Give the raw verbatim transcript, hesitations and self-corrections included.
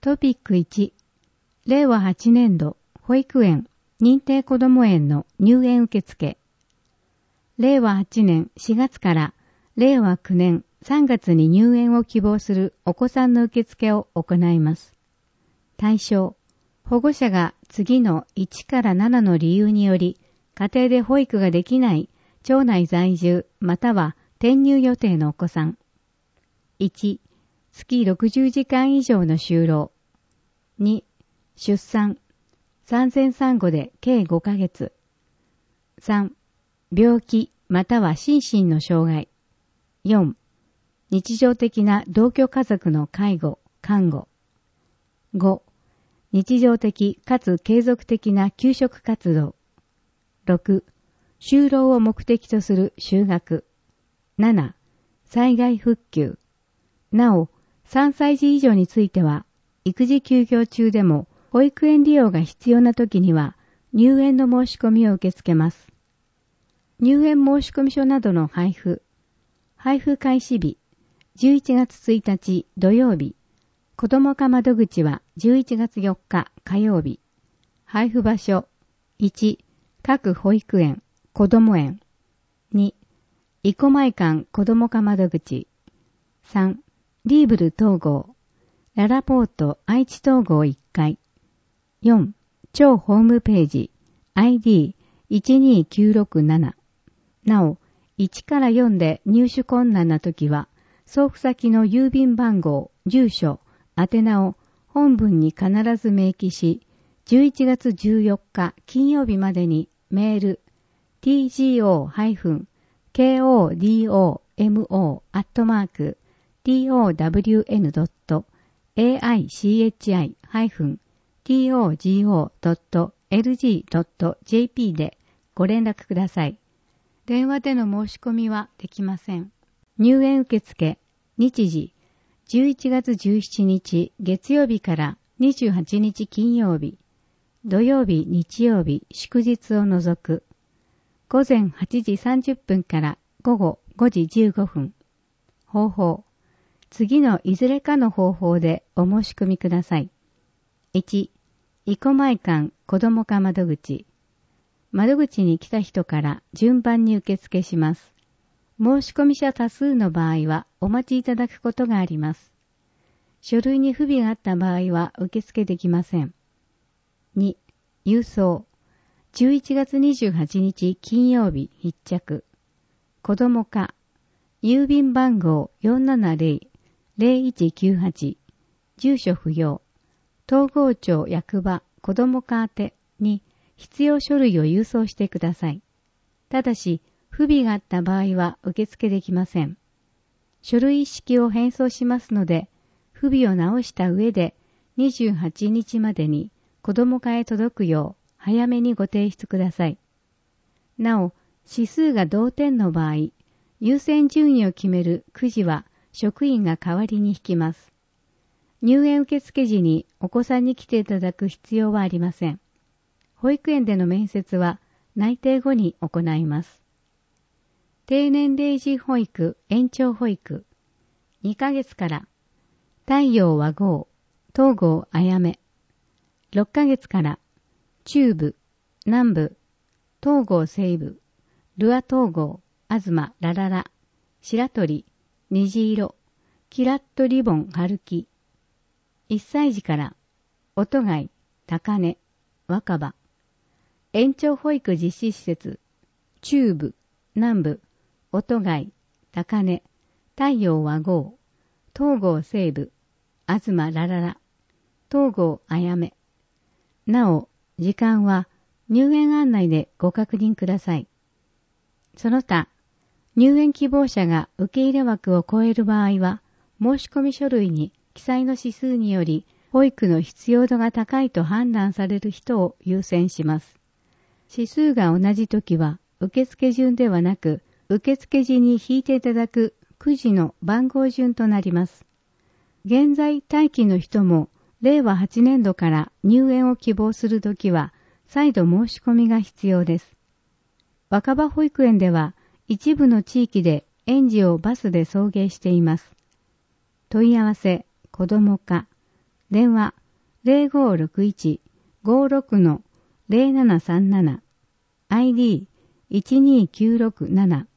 トピックいち、れいわはちねんど保育園認定こども園の入園受付。れいわはちねんしがつかられいわきゅうねんさんがつに入園を希望するお子さんの受付を行います。対象、保護者が次のいちからななの理由により家庭で保育ができない町内在住または転入予定のお子さん。いち、月ろくじゅうじかん以上の就労。に、出産。産前産後で計ごかげつ。さん、病気または心身の障害。よん、日常的な同居家族の介護、看護。ご、日常的かつ継続的な給食活動。ろく、就労を目的とする就学。なな、災害復旧。なお、さんさい児以上については、育児休業中でも保育園利用が必要な時には入園の申し込みを受け付けます。入園申込書などの配布。配布開始日、じゅういちがつついたち土曜日。子ども課窓口はじゅういちがつよっか火曜日。配布場所。いち、各保育園、こども園。に、生駒館子ども課窓口。さん、リーブル東郷。ララポート愛知東郷いっかい。よん、超ホームページ アイディーいちにきゅうろくなな。なお、いちからよんで入手困難なときは、送付先の郵便番号、住所、宛名を本文に必ず明記し、じゅういちがつじゅうよっか金曜日までにメール ティージーオーケーオーディーオーエムオー アットマーク ティーオーダブリューエヌ ドット エーアイシーエイチアイ ティーオージーオー ドット エルジー ドット ジェーピー でご連絡ください。電話での申し込みはできません。入園受付、日時、じゅういちがつじゅうしちにち月曜日からにじゅうはちにち金曜日、土曜日、日曜日、祝日を除く。ごぜんはちじさんじゅっぷんからごごごじじゅうごふん。方法。次のいずれかの方法でお申し込みください。いち、生駒館子ども課窓口。窓口に来た人から順番に受付します。申し込み者多数の場合はお待ちいただくことがあります。書類に不備があった場合は受付できません。に、郵送。じゅういちがつにじゅうはちにち金曜日必着。子ども課。郵便番号 よんななぜろ ぜろいちきゅうはち。住所不要。東郷町役場子ども課宛てに必要書類を郵送してください。ただし、不備があった場合は受付できません。書類一式を返送しますので、不備を直した上でにじゅうはちにちまでに子ども課へ届くよう早めにご提出ください。なお、指数が同点の場合、優先順位を決めるくじは職員が代わりに引きます。入園受付時にお子さんに来ていただく必要はありません。保育園での面接は内定後に行います。低年齢児保育、延長保育、にかげつから太陽和合、東郷あやめ、ろっかげつから中部、南部、東郷西部、ルア東郷、東ラララ、白鳥、虹色、キラッとリボン春木、いっさい児から音貝、高根、若葉、延長保育実施施設、中部、南部、音貝、高根、太陽和合、東郷西部、東ラララ、東郷あやめ。なお、時間は入園案内でご確認ください。その他、入園希望者が受け入れ枠を超える場合は、申込書類に記載の指数により、保育の必要度が高いと判断される人を優先します。指数が同じときは、受付順ではなく、受付時に引いていただくくじの番号順となります。現在待機の人も、れいわはちねんどから入園を希望するときは、再度申し込みが必要です。若葉保育園では、一部の地域で園児をバスで送迎しています。問い合わせ、子ども課電話 ゼロごろくいち ごろく ゼロななさんなな アイディーいちにきゅうろくなな